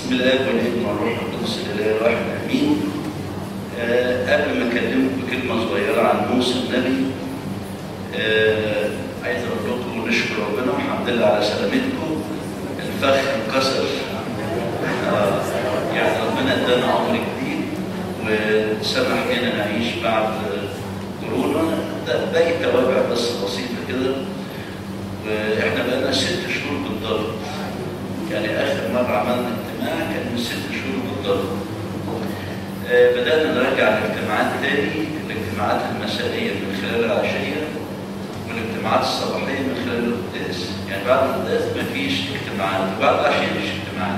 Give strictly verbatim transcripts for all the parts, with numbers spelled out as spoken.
بسم الله والابن والروح القدس الاله الواحد امين. آه قبل ما اكلمكم بكلمه صغيره عن موسى النبي، آه عايز اقول لكم نشكر ربنا والحمد لله على سلامتكم. الفخ انكسر، آه يعني ربنا ادانا عمر جديد وسمح لنا نعيش بعد كورونا. ده باقي توابع بس بسيطه كده، واحنا بقالنا ست شهور بالضبط. يعني اخر مره عملنا اجتماع كان من ست شهور بالضبط. آه بدانا نراجع الاجتماعات تاني، الاجتماعات المسائيه من خلال العشيه والاجتماعات الصباحيه من خلال القداس. يعني بعد القداس مفيش اجتماعات، وبعد العشيه مفيش اجتماعات.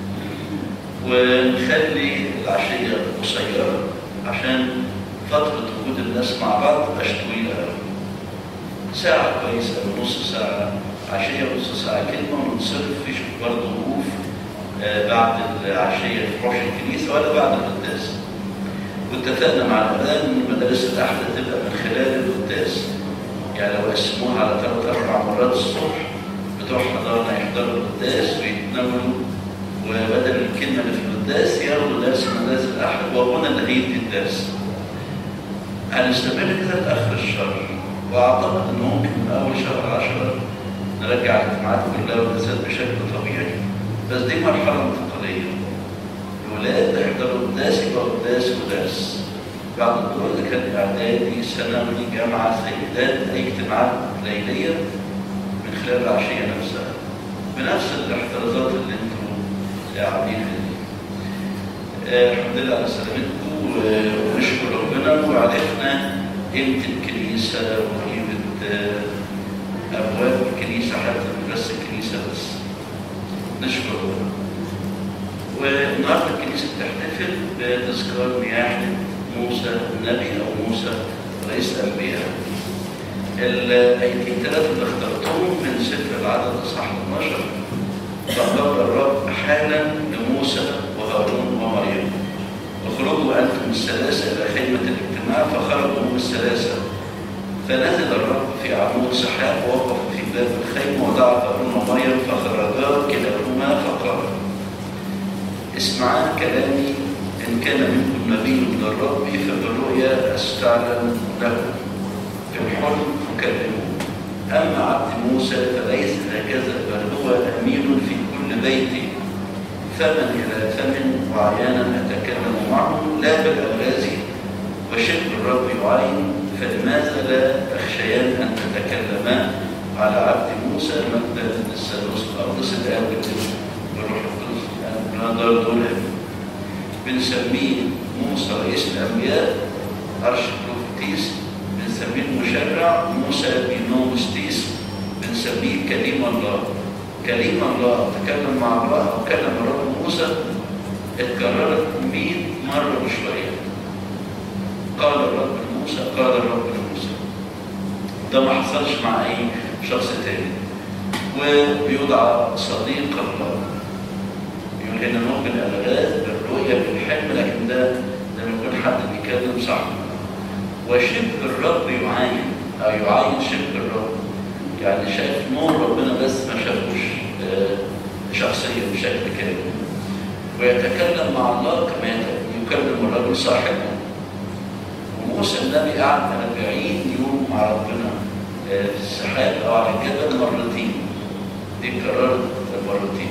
ونخلي العشيه قصيره عشان فتره وجود الناس مع بعض متبقاش طويله قوي. ساعه كويسه او نص ساعه عشيه، نص ساعه كلمه وننصرف. مفيش برضه وقوف آه بعد العشيه في حوش الكنيسه ولا بعد القداس. واتفقنا مع الاباء ان مدارس الاحد تبقى من خلال القداس. يعني لو قسموها على ثلاث اربع مرات الصبح، بتوع حضرنا يحضروا القداس ويتناولوا، وبدل الكلمه اللي في القداس ياخدوا درس مدارس الاحد وابونا اللي هيدي الدرس. هنستمر كده لاخر الشهر، واعتقد ان ممكن من اول شهر عشرة نرجع الاجتماعات كلها والقداسات بشكل طبيعي. بس دي مرحله انتقاليه. الولاد هيحضروا القداس يبقى قداس ودرس. بعد الدور اللي كان اعدادي ثانوي جامعه سيدات اي اجتماعات ليليه من خلال العشيه نفسها بنفس الاحترازات اللي انتم قاعدين فيها. آه الحمد لله على سلامتكم، ونشكر ربنا وعرفنا قيمه الكنيسه وقيمه آه ابواب الكنيسه، حتى مش بس الكنيسه بس. نشكر ربنا. والنهارده الكنيسه بتحتفل بتذكار نياحه موسى النبي او موسى رئيس الانبياء. الايتين ثلاثه اللي اخترتهم من سفر العدد اصحاح اثناشر. فقال الرب حالا لموسى وهارون ومريم اخرجوا انتم الثلاثه الى خيمه الاجتماع. فخرجوا هم الثلاثه، فنزل الرب في عمود سحاب ووقف في باب الخيمه ودعا هارون ومريم فخرجا كلاهما فقال: اسمعا كلامي، ان كان منكم نبي من الرب فبالرؤيا استعلن له، في الحلم فكلموه. اما عبد موسى فليس هكذا، بل هو امين في كل بيتي، فمن الى فم وعيانا اتكلم معه لا بالالغاز، وشبه الرب يعين، فلماذا لا تخشيان ان تتكلما على عبد موسى؟ مجدا للثالوث الأقدس الآب والروح القدس. نقدر دول بنسميه موسى رئيس الأنبياء أرشبروفتيس، بنسميه المشرع موسى بينومستيس، بنسميه كليم الله. كليم الله تكلم مع الله أو كلم الرب موسى اتكررت مئة مرة وشوية. قال الرب لموسى، قال الرب لموسى. ده ما حصلش مع أي شخص تاني. وبيوضع صديق الله. يقول هنا ممكن الألغاز بالرؤية بالحلم، لكن ده لما يكون حد بيتكلم صح. وشبه الرب يعاين أو يعاين شبه الرب، يعني شايف نور ربنا بس ما شافوش شخصيا بشكل كامل. ويتكلم مع الله كما يكلم الرجل صاحبه. وموسى النبي قعد أربعين يوم مع ربنا في السحاب أو على الجبل مرتين. دي كررت مرتين.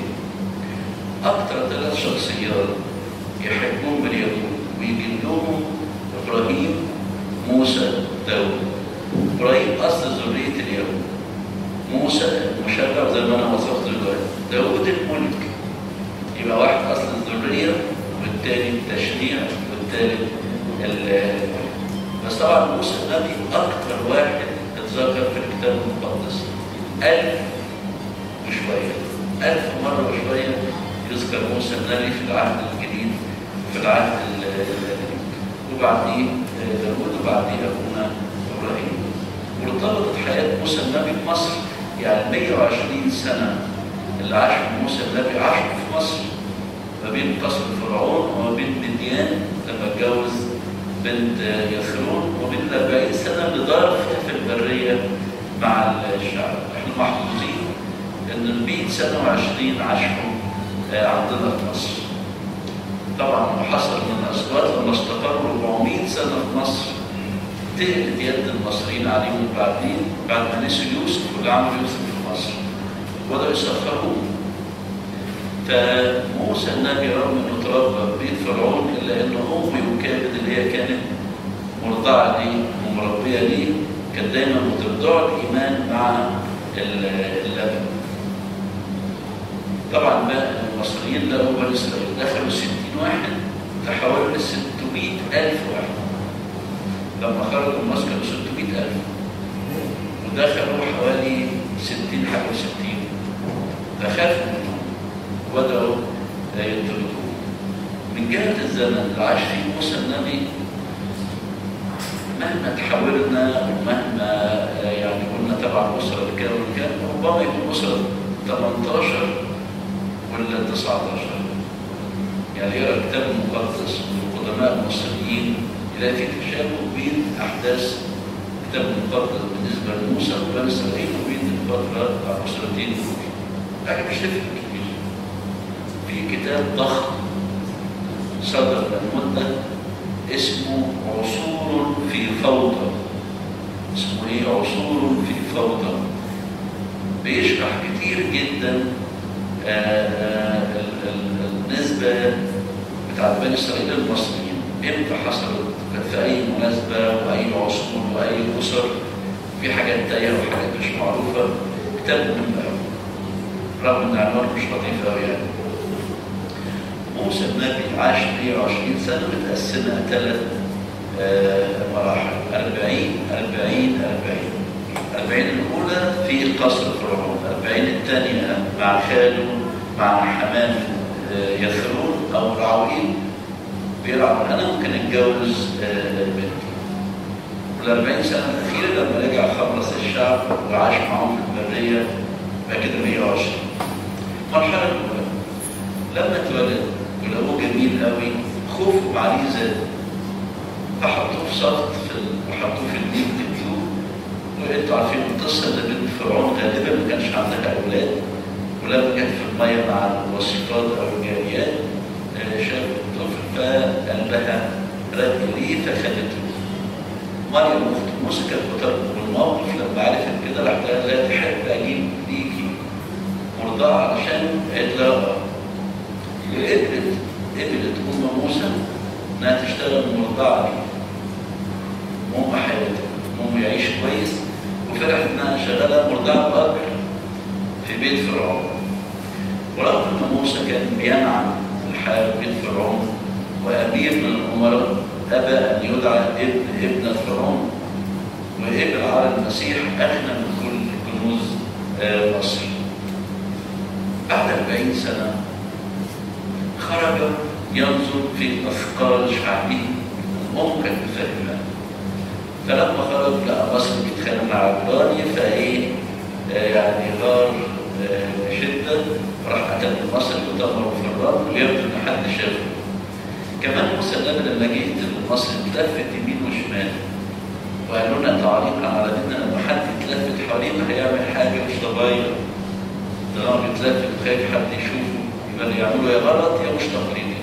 أكثر ثلاث شخصيات يحبون باليهود ويجي لهم إبراهيم، موسى، داود. إبراهيم أصل ذرية اليهود، موسى المشرع زي ما أنا وصفت دلوقتي، داود الملك. يبقى واحد أصل الذرية والتاني التشريع والتالت ال بس طبعا موسى النبي أكثر واحد اتذكر في الكتاب المقدس. ألف وشوية، ألف مرة وشوية يذكر موسى النبي في العهد الجديد وفي العهد القديم. وبعديه داود وبعديه أبونا إبراهيم. وارتبطت حياة موسى النبي بمصر. يعني مئة وعشرين سنة اللي عاشوا موسى النبي عاشوا في مصر، ما بين قصر فرعون وما بين مديان لما اتجوز بنت يثرون، وبين أربعين سنة لضرب في البرية مع الشعب. احنا محظوظين ان ال مئة سنة وعشرين عاشوا عندنا في مصر. طبعا حصل من الأسباط لما استقروا أربعمائة سنة في مصر تقلت يد المصريين عليهم بعدين بعد ما نسوا يوسف واللي عملوا يوسف في مصر وبدأوا يسخروه. فموسى النبي رغم انه تربى في بيت فرعون الا ان امه يوكابد اللي هي كانت مرضعه ليه ومربيه ليه كانت دايما بترضعه الايمان مع اللبن. طبعا بقى المصريين لقوا بني اسرائيل دخلوا ستين واحد تحولوا ل ستمائة ألف واحد. لما خرجوا من مصر كانوا ستمائة ألف ودخلوا حوالي ستين حاجه وستين فخافوا منهم وبدأوا يطردوه. من جهة الزمن اللي عاش فيه موسى النبي مهما تحولنا ومهما يعني قلنا تبع الأسرة الكام والكام ربما يكون أسرة ثمانية عشر ولا تسعة عشر. يعني يقرأ الكتاب المقدس والقدماء المصريين يلاقي في تشابه بين أحداث الكتاب المقدس بالنسبة لموسى وبني إسرائيل وبين الفترة بتاع الأسرتين دول. لكن مش تفرق كتير. في كتاب ضخم صدر من مدة اسمه عصور في فوضى. اسمه ايه؟ عصور في فوضى. بيشرح كتير جدا آآ آآ النسبة بتاعت بني اسرائيل المصريين امتى حصلت، كانت في اي مناسبة واي عصور واي اسر، في حاجات تايهة وحاجات مش معروفة. كتاب مهم قوي رغم ان عنوانه مش لطيف قوي يعني. موسى النبي عاش مائة وعشرين سنة متقسمة ثلاث مراحل أربعين أربعين أربعين. أربعين الأولى في قصر فرعون، أربعين الثانية مع خاله مع حمام يثرون أو رعوئيل بيرعى الغنم وكان اتجوز بنته. والأربعين سنة الأخيرة لما رجع خلص الشعب وعاش معهم في البرية بقى كده مائة وعشرين. المرحلة الأولى لما اتولد ولقوه جميل قوي خوفهم عليه زاد فحطوه في سقط وحطوه في النيل قتلوه. وانتوا عارفين القصه اللي بنت فرعون غالبا ما كانش عندها اولاد ولما جت في الميه مع الوصيفات او الجاريات شافت الطفل فقال لها رجليه فخدته. مريم اخت موسى كانت بتربط الموقف لما عرفت كده راحت قالت لها تحب اجيب ليكي مرضعه علشان قالت لها قبلت قبلت ام موسى انها تشتغل مرضعه ليه. ام حياتها ام يعيش كويس وفرحت انها شغاله مرضعه باجر في بيت فرعون. ورغم ان موسى كان بينعم الحياه في بيت فرعون وامير من الامراء ابى ان يدعى ابن ابن فرعون وقبل على المسيح اغنى من كل كنوز مصر. بعد أربعين سنه خرج ينظر في أثقال شعبه. الأم كانت فاهمة. فلما خرج لقى مصر بتتخانق مع عبراني فإيه آه يعني غار آه بشدة راح قتل مصر ودمره في الرمل ويبدو إن حد شافه. كمان موسى النبي لما جه يقتل مصر اتلفت يمين وشمال وقالوا لنا تعليقا على ان لما حد يتلفت حواليه هيعمل حاجة مش طبيعية. طالما بيتلفت وخايف حد يشوفه اللي يعملوا يا غلط يا مش تقليدي.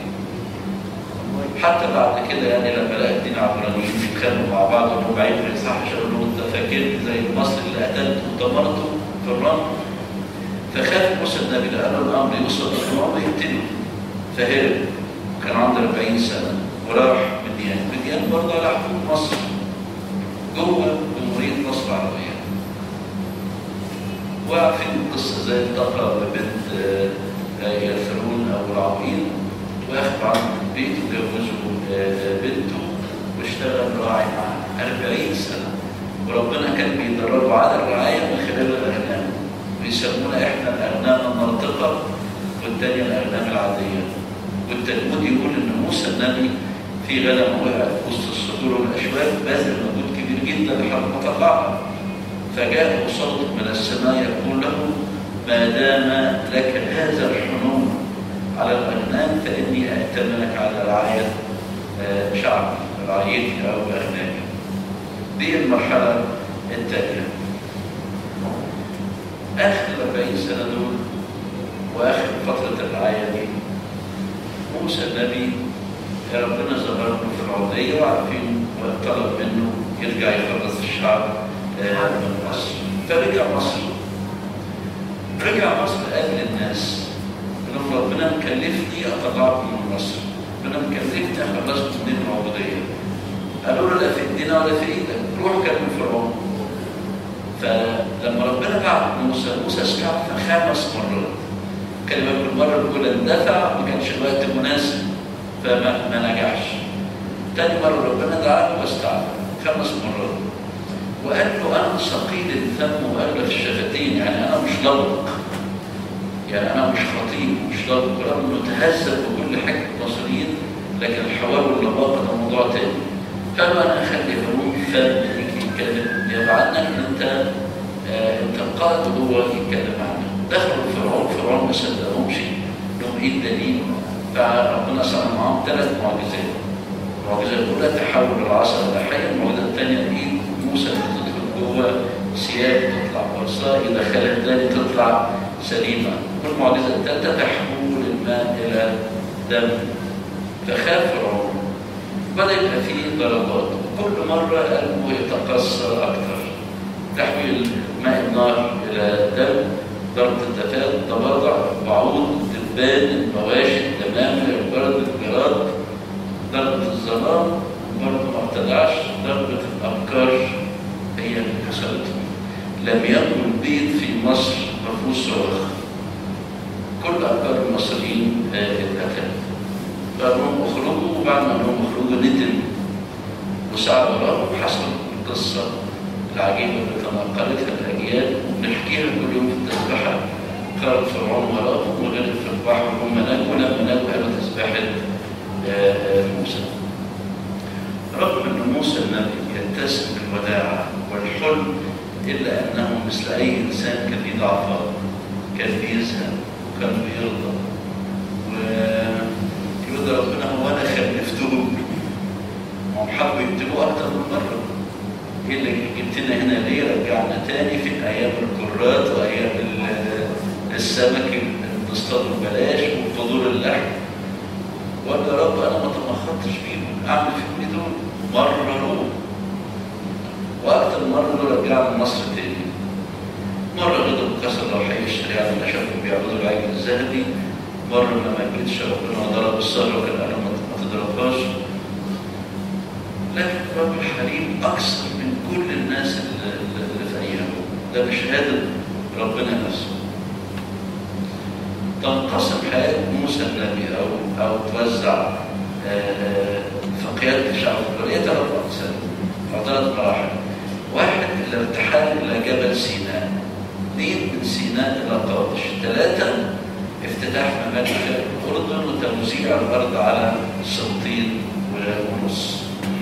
حتى بعد كده يعني لما لقى الدين عبرانيين بيتخانقوا مع بعض وهم بعيد ما يصحش قالوا له انت فاكرني زي المصري اللي قتلته ودمرته في الرمل. فخاف موسى النبي لقى الامر يوصل لفرعون يقتله فهرب. كان عنده أربعين سنه وراح مديان. مديان برضه على حدود مصر جوه جمهوريه مصر العربيه. وعارفين القصه زي الطفله بنت يثرون او رعوئيل واخذوا عنه البيت وجوزوا بنته واشتغل راعي معاه أربعين سنه. وربنا كان بيدربه على الرعايه من خلال الاغنام ويسمونا احنا الاغنام الناطقه والثانيه الاغنام العاديه. والتلمود يقول ان موسى النبي في غنم وقع في وسط الصدور والاشواك بذل مجهود كبير جدا لحد ما طلعها. فجاء صوت من السماء يقول له ما دام لك هذا الحنون على الأغنام فإني أأتمنك على رعاية شعبي رعايتي أو أغنامي. دي المرحلة الثانية. آخر أربعين سنة دول وآخر فترة الرعاية دي موسى النبي ربنا ظهر له في العرضية وعارفين وطلب منه يرجع يخلص الشعب من مصر، فرجع مصر. رجع مصر قال للناس إن ربنا مكلفني أطلعكم من مصر، ربنا مكلفني أخلصكم من العبودية. قالوا له لا في ايدينا ولا في ايدك، روح كلم فرعون. فلما ربنا بعت موسى، موسى استعفى خمس مرات. كلمة بالمرة الأولى اندفع، ما كانش الوقت مناسب فما ما نجحش. تاني مرة ربنا دعاه واستعفى خمس مرات. وقال له أنا ثقيل الفم وأغلف الشفتين، يعني أنا مش لبق، يعني أنا مش خطيب مش لبق، رغم إنه تهذب بكل حاجة المصريين، لكن الحوار واللباقة ده موضوع تاني. قالوا أنا أخلي هارون فم يجي يتكلم يبعدنا إن أنت آه أنت القائد وهو يتكلم عنه. دخلوا فرعون، فرعون ما صدقهمش لهم إيه الدليل؟ فربنا صنع معاهم ثلاث معجزات. المعجزة الأولى تحول العصا إلى حية، المعجزة الثانية إيد موسى تدخل جوه ثياب تطلع برصاء، إذا خلت ذلك تطلع سليمة. والمعجزة الثالثة تحول الماء إلى دم. فخاف فرعون، بدأ يبقى فيه ضربات، كل مرة قلبه يتقصر أكثر. تحويل ماء النار إلى دم، ضربة الدفات، ضفادع، بعوض، دبان، المواشي، الدمامل، البرد، الجراد، ضربة الظلام برضه ما ابتدعش، ضربة الأبكار هي اللي كسرته. لم يكن بيت في مصر ما فيهوش صراخ. كل أبكار المصريين اتقتلت. قالوا لهم اخرجوا، وبعد ما لهم اخرجوا ندم وسعى وراهم. حصل القصة العجيبة اللي تناقلتها الأجيال وبنحكيها كل يوم في التسبحة. قال فرعون وراهم وغرق في البحر وهم نجوا، لما نجوا قالوا تسبحة موسى. رغم أن موسى النبي يتسم بالوداعة والحلم، إلا أنه مثل أي إنسان كان فيه ضعفات، كان بيزهق وكان بيرضى ويقول ربنا هو أنا خلفتهم. هم حبوا يكتبوا أكتر من مرة. إيه اللي جبتنا هنا ليه؟ رجعنا تاني في أيام الكرات وأيام السمك اللي بنصطادوا ببلاش وفضول اللحم. وقال يا رب أنا ما تمخطتش فيهم، أعمل فيهم إيه دول؟ مرروا. وأكتر مرة دول رجعنا مصر تاني. مرة غضب كسر لوحي الشريعة لما شافوا بيعبدوا العجل الذهبي. مرة لما جيتش ربنا ضرب الصخرة وكان قال ما تضربهاش. لكن رب الحليم أكثر من كل الناس اللي في أيامه. ده بشهادة ربنا نفسه. تنقسم حياة موسى النبي أو أو توزع في قيادة الشعب البرية ثلاث أقسام أو ثلاث مراحل. واحد الارتحال إلى جبل سيناء، اثنين من سيناء إلى قادش، ثلاثة افتتاح ممالك الأردن وتوزيع الأرض على سبطين ونص.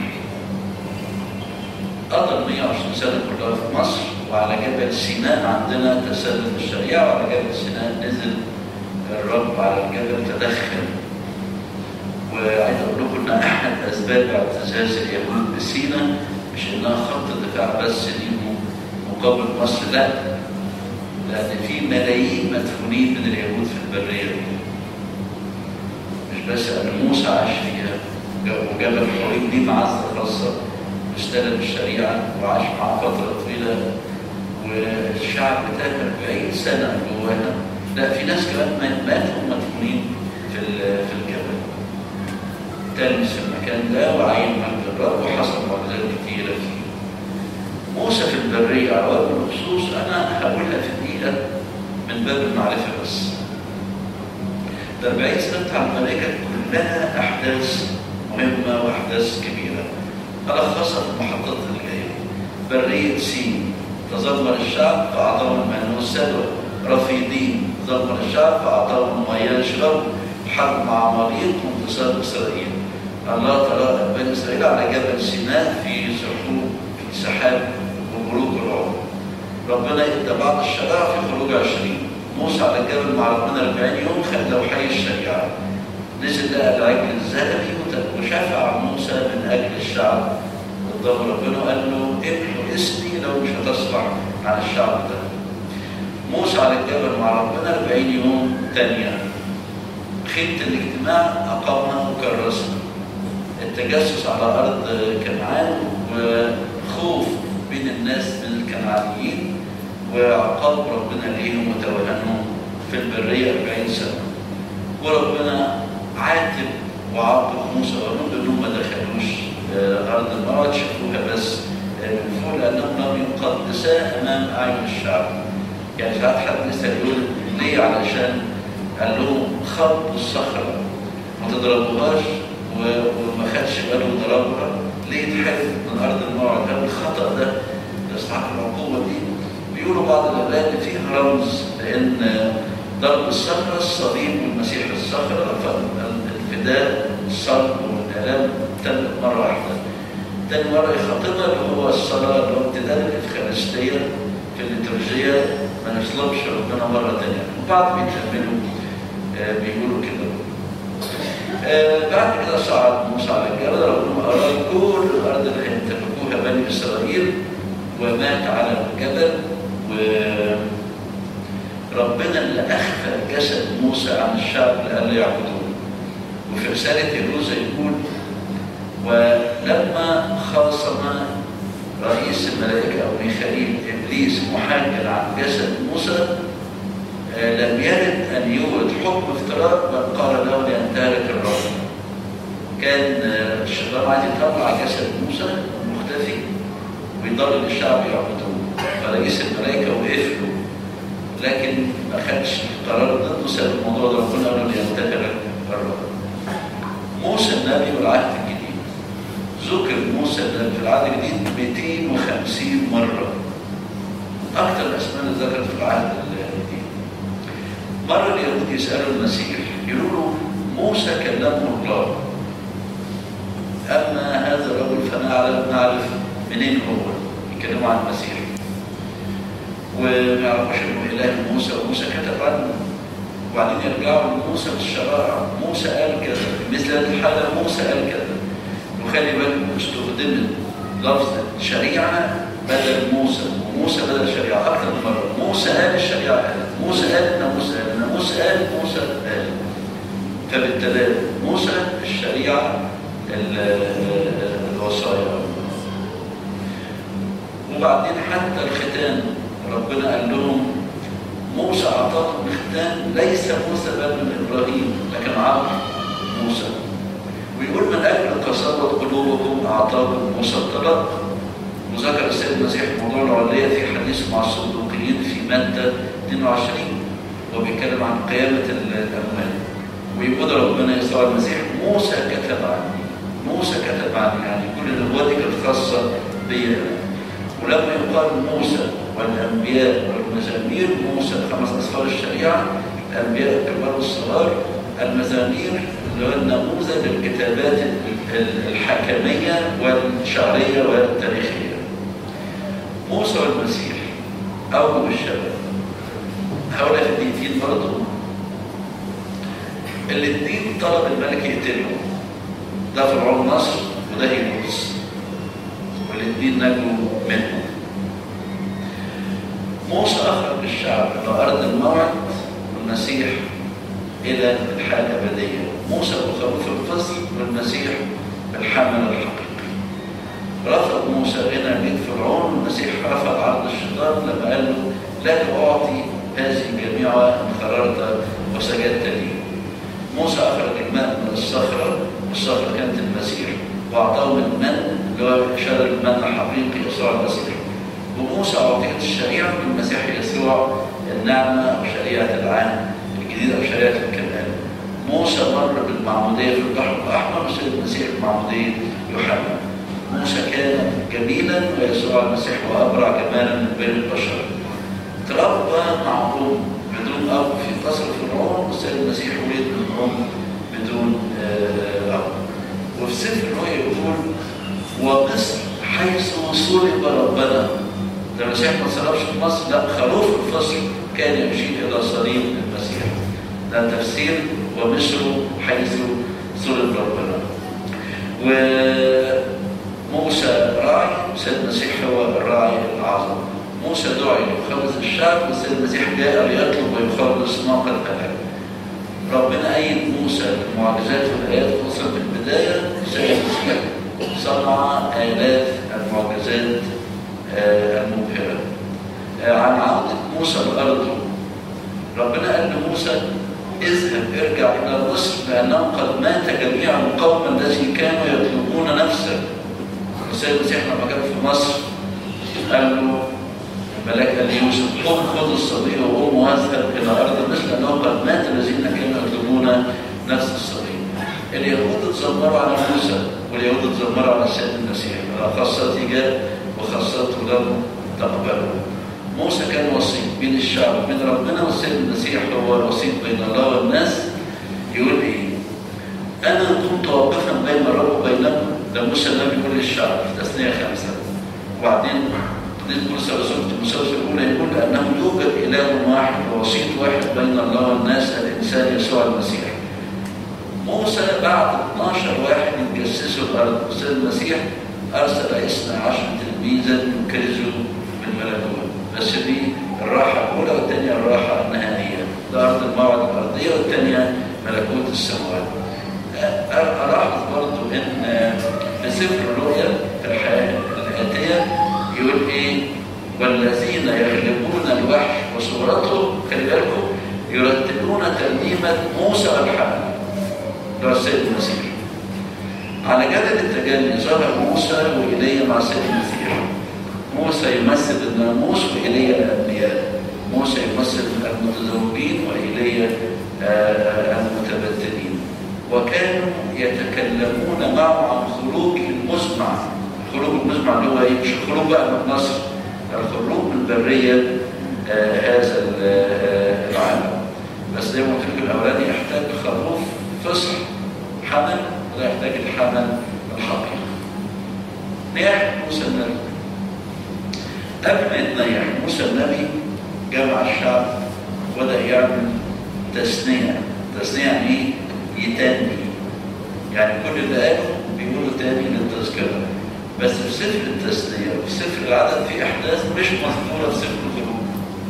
قضى مئة وعشرين سنة كلها في مصر، وعلى جبل سيناء عندنا تسلل الشريعة، وعلى جبل سيناء نزل الرب على الجبل تدخل. وعايز أقول لكم إن أحد أسباب اعتزاز اليهود بسيناء مش إنها خط دفاع بس ليهم مقابل مصر، لا، لأن في ملايين مدفونين من اليهود في البرية دي. مش بس أن موسى عاش فيها وجبل حريم دي معزة خاصة واستلم الشريعة وعاش معها فترة طويلة، والشعب بتاعه أربعين سنة جوانا. لا، في ناس كمان ماتوا مدفونين في في الجبل. تلمس في المكان ده وعين مجد الرب وحصل معجزات كتيرة فيه. موسى في البرية على وجه الخصوص أنا هقولها في دقيقة من باب المعرفة بس. الأربعين سنة بتاع الملائكة كلها أحداث مهمة وأحداث كبيرة. ألخصها في المحطات اللي جاية. برية سين تذمر الشعب فأعطاهم الماء والسلوى. رفيدين تذمر الشعب فأعطاهم مياه يشربوا. حرب مع عماليق وانتصار إسرائيل. الله ترى بني إسرائيل على جبل سيناء في سحوب في سحاب وبروق العمر. ربنا ادى بعض الشرائع في خروج عشرين. موسى على الجبل مع ربنا أربعين يوم خد لوحي الشريعة. نزل لقى العجل الذهبي وشفع موسى من أجل الشعب قدام ربنا وقال له امحو اسمي لو مش هتصبح على الشعب ده. موسى على الجبل مع ربنا أربعين يوم تانية. خيمة الاجتماع أقامها وكرسها. التجسس على أرض كنعان وخوف بين الناس من الكنعانيين وعقاب ربنا ليهم وتوهانهم في البرية أربعين سنة. وربنا عاتب وعاقب موسى وهارون بأنهم ما دخلوش أرض الموعد، شافوها بس من فوق لأنهم لم يقدسا أمام أعين الشعب. يعني ساعات حد يسأل يقول ليه؟ علشان قال لهم خبطوا الصخرة ما تضربوهاش وما خدش باله ضربها، ليه اتحرق من أرض الموعد؟ هل الخطأ ده يستحق العقوبة دي؟ بيقولوا بعض الآباء إن فيه رمز، لأن ضرب الصخرة الصليب والمسيح الصخرة، فالفداء الصلب والآلام تمت مرة واحدة. تاني مرة يخاطبها اللي هو الصلاة اللي هو امتداد الإفخارستية في الليتورجية، ما نصلبش ربنا مرة تانية. وبعد بيكملوا آه بيقولوا كده. آه بعد كده صعد موسى على الجبل، ربنا أراد كل الأرض اللي يمتلكوها بني إسرائيل ومات على الجبل. وربنا اللي أخفى جسد موسى عن الشعب لألا يعبدوه. وفي رسالة يهوذا يقول: ولما خاصم رئيس الملائكة أو ميخائيل إبليس محاجا عن جسد موسى آه لم يرد أن يورد حكم افتراء، بل قال له لينتهك الرب. كان آه الشيطان عايز يطلع جسد موسى مختفي ويضل الشعب يعبدوه، فرئيس الملائكة وقف له، لكن ما خدش قرار ضده، ساب الموضوع ده. ربنا قال له لينتهك الرب. موسى النبي والعهد الجديد، ذكر موسى النبي في العهد الجديد مئتين وخمسين مرة، أكثر الأسماء اللي ذكرت في العهد الجديد. مرة اليهود يسألوا المسيح يقولوا له: موسى كلمه الله، أما هذا الرجل فنعرف منين هو؟ يتكلموا عن المسيح وما يعرفوش انه اله موسى، وموسى كتب عنه. وبعدين يرجعوا لموسى بالشرائع، موسى قال كذا، في مثل هذه الحاله موسى قال كذا. وخلي بالكم استخدمت لفظ شريعه بدل موسى، وموسى بدل شريعه اكثر من مره. موسى قال الشريعه قالت، موسى قال ناموس قال، ناموس قال موسى قال. فبالتالي موسى الشريعه الوصايا. وبعدين حتى الختان ربنا قال لهم: موسى أعطاكم الختان، ليس موسى بل من إبراهيم لكن عبد موسى. ويقول: من أجل قساوة قلوبكم أعطاكم موسى الطلاق. وذكر السيد المسيح موضوع العلية في حديثه مع الصدوقيين في متى اثنين وعشرين، وبيتكلم عن قيامة الأموات. ويقول ربنا يسوع المسيح: موسى كتب عني، موسى كتب عني، يعني كل النبوات دي كانت خاصة بي. ولما يقال موسى والأنبياء والمزامير، موسى خمس أسفار الشريعة، الأنبياء الكبار والصغار، المزامير اللي هو النموذج للكتابات الحكمية والشعرية والتاريخية. موسى والمسيح أو الشباب، هؤلاء في الدينتين برضه الاثنين طلب الملك يقتلهم، ده فرعون مصر وده هيروس، والاثنين نجوا منه. موسى أخرج الشعب إلى أرض الموعد، والمسيح إلى الحياة الأبدية. موسى بخروف الفصل والمسيح بالحمل الحقيقي. رفض موسى غنى بيت فرعون، والمسيح رفض عرض الشيطان لما قال له: لك أعطي هذه جميعها إن قررت وسجدت لي. موسى أخرج الماء من الصخرة، والصخرة كانت المسيح، وأعطاهم المن اللي هو إشارة المن الحقيقي يسوع المسيح. وموسى أعطيت الشريعة من المسيح يسوع النعمة أو شريعة العهد الجديد أو شريعة الكمال. موسى مر بالمعمودية في البحر الأحمر، وسيد المسيح بمعمودية يوحنا. موسى كان جميلا ويسوع المسيح وأبرع جمالا من بين البشر. تربى مع أم بدون أب في قصر فرعون، والسيد المسيح ولد من أم بدون أب. وفي سفر الرؤيا يقول: ومصر حيث صلب ربنا. ده المسيح ما صلبش في مصر، لا، خروف الفصل كان يشير إلى صليب المسيح. ده تفسير ومصر حيث صلب ربنا. وموسى راعي، والسيد المسيح هو الراعي الأعظم. موسى دعي ليخلص الشعب، والسيد المسيح جاء ليطلب ويخلص ما قد هلك. ربنا أيد موسى بالمعجزات والآيات، خصوصا في البداية سيد المسيح صنع آلاف المعجزات المبهرة. عن عودة موسى لأرضه، ربنا قال لموسى اذهب ارجع إلى مصر لأنه قد مات جميع القوم الذي كانوا يطلبون نفسك. السيد المسيح لما كان في مصر قال له الملاك قال ليوسف قم خذ الصبي وقوم واذهب إلى أرض مصر لأنه قد مات الذين كانوا يطلبون نفس الصبي. اليهود اتذمروا على موسى واليهود اتذمروا على السيد المسيح، خاصته جاء وخاصته لم تقبله. موسى كان وسيط بين الشعب وبين ربنا، والسيد المسيح هو الوسيط بين الله والناس. يقول ايه؟ انا كنت واقفا بين الرب وبينكم، ده موسى النبي يقول للشعب في تثنية خمسة. وبعدين قضية موسى وسورة تيموثاوس الأولى يقول أنه يوجد إله واحد ووسيط واحد بين الله والناس، الإنسان يسوع المسيح. موسى بعد اثناشر واحد يتجسسوا الأرض، والسيد المسيح أرسل اثنا عشر تلميذا يكرزوا بالملكوت. بس دي الراحة الأولى والثانية الراحة النهائية، ده أرض الموعد الأرضية والثانية ملكوت السماوات. ألاحظ برضو إن في سفر الرؤيا في الحياة الآتية يقول إيه؟ والذين يغلبون الوحش وصورته، خلي بالكم، يرتلون ترنيمة موسى والحمل. ده السيد المسيح. على جبل التجلي ظهر موسى وإيليا مع السيد المسيح. موسى يمثل الناموس وإيليا الأنبياء. موسى يمثل المتزوجين وإيليا المتبتلين. وكانوا يتكلمون معه عن خروج المزمع. خروج المزمع اللي هو ايه؟ مش الخروج بقى من مصر، الخروج من برية آه هذا آه العالم. بس زي ما قلت لكم الأولاني يحتاج خروف فصح حمل، ولا يحتاج الحمل الحقيقي. نياح موسى النبي. قبل ما يتنيح موسى النبي جمع الشعب وبدأ يعمل تثنية. تثنية يعني ايه؟ يتاني. يعني كل اللي قاله بيقولوا تاني للتذكرة. بس في سفر التثنية وفي سفر العدد في أحداث مش مذكورة في سفر الخروج.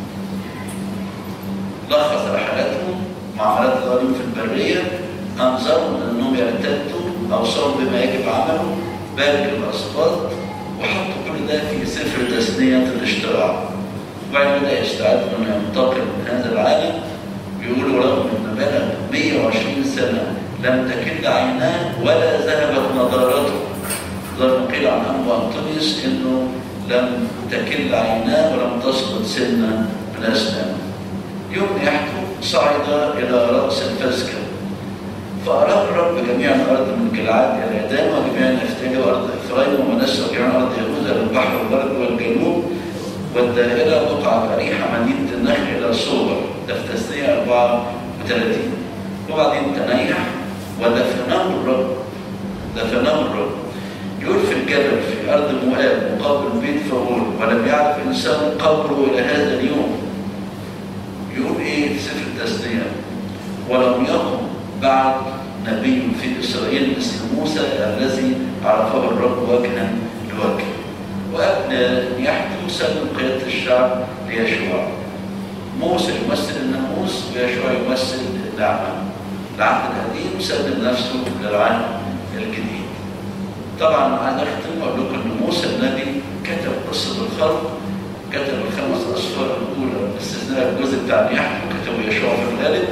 لخص رحلاتهم، معاملات الغريب في البرية، أنظرهم أنهم يرتدوا، أوصاهم بما يجب عمله، بارك الأسباط، وحطوا كل ده في سفر تثنية الاشتراع. وبعد بدأ يستعد أنه ينتقل من هذا العالم. بيقولوا رغم أن بلغ مئة وعشرين سنة لم تكل عيناه ولا ذهبت نضارته. زي ما قيل عن أنبا أنطونيوس إنه لم تكل عيناه ولم تسقط سنة من أسنانه. يوم يحكم صعد إلى رأس الفزكة، فأراه الرب جميع الأرض من جلعاد إلى عدان وجميع نفتالي وأرض إفرايم ومنسى وجميع أرض يهوذا للبحر والبرد والجنوب والدائرة بقعة فريحة مدينة النخل إلى صور. ده في تثنية أربعة وثلاثين. وبعدين تنيح ودفناه الرب. دفناه الرب. يقول في الجبل في أرض مؤاب مقابل بيت فاول، ولم يعرف إنسان قبره إلى هذا اليوم. يقول إيه في سفر التثنية؟ ولم يقم بعد نبي في إسرائيل مثل موسى الذي عرفه الرب وجها لوجه. وقبل يحكم سلم قيادة الشعب ليشوع. موسى يمثل الناموس ويشوع يمثل النعمة. العهد القديم سلم نفسه للعهد الجديد. طبعا عايز اختم واقول لكم ان موسى النبي كتب قصه الخلق، كتب الخمس اصفار الاولى باستثناء الجزء بتاع نياحته كتبه يشوع في الغالب،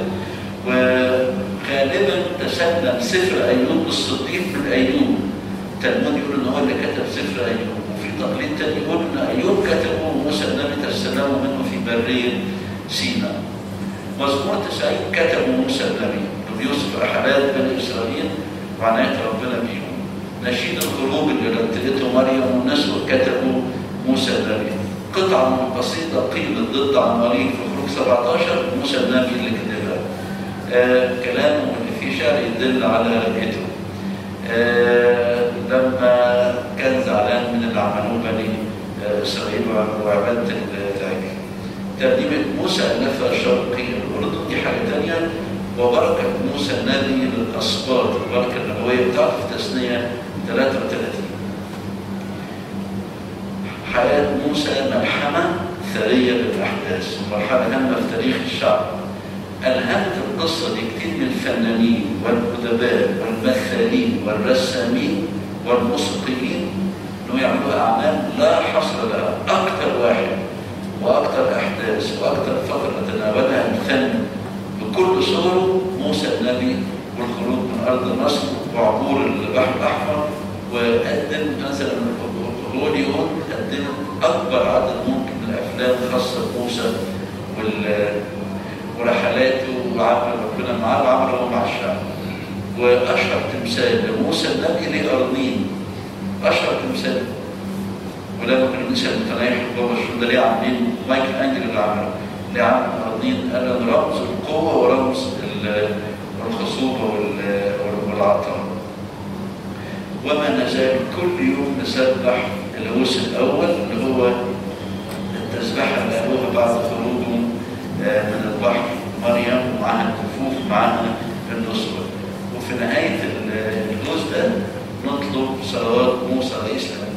وغالبا تسلم سفر ايوب الصديق من ايوب. التلمود يقول ان هو اللي كتب سفر ايوب، وفي تقليد تاني يقول ان ايوب كتبه وموسى النبي تسلمه منه في بريه سيناء. مزمور تسعين كتبه موسى النبي بيوصف رحلات بني اسرائيل وعنايه ربنا بيهم. نشيد الخروج اللي رتلته مريم والنسوة كتبوا موسى النبي. قطعة بسيطة قيلت ضد عماليق في خروج سبعة عشر موسى النبي اللي كتبها. آه كلامه اللي فيه شعر يدل على رؤيته. آه لما كان زعلان من اللي عملوه بني آه إسرائيل وعبادة العجل. ترنيمة موسى ألفها شرقي الأردن دي حاجة تانية. وبركة موسى النبي للأسباط، البركة النبوية بتاعته في تثنية ثلاثة وثلاثين. حياة موسى ملحمة ثرية بالأحداث، مرحلة هامة في تاريخ الشعب. ألهمت القصة دي كتير من الفنانين والأدباء والمثالين والرسامين والموسيقيين إنه يعملوا أعمال لا حصر لها. أكثر واحد وأكثر أحداث وأكثر فترة تناولها الفن بكل صوره موسى النبي والخروج من أرض مصر وعبور البحر الأحمر. وقدم مثلا هوليوود قدم أكبر عدد ممكن من الأفلام خاصة بموسى ورحلاته وعمل ربنا معاه وعمله مع الشعب. وأشهر تمثال لموسى النبي ليه أرنين، أشهر تمثال. ولما كانوا ننسى المتنايح بابا الشهود ليه عاملين مايكل أنجل اللي عمله ليه عامل أرنين قال رمز القوة ورمز الخصوبة والعطاء. وما نزال كل يوم نسبح الهوس الأول اللي هو التسبيحة اللي قالوها بعد خروجهم من البحر، مريم ومعها الكفوف معها النصرة. وفي نهاية الهوس ده نطلب صلوات موسى رئيس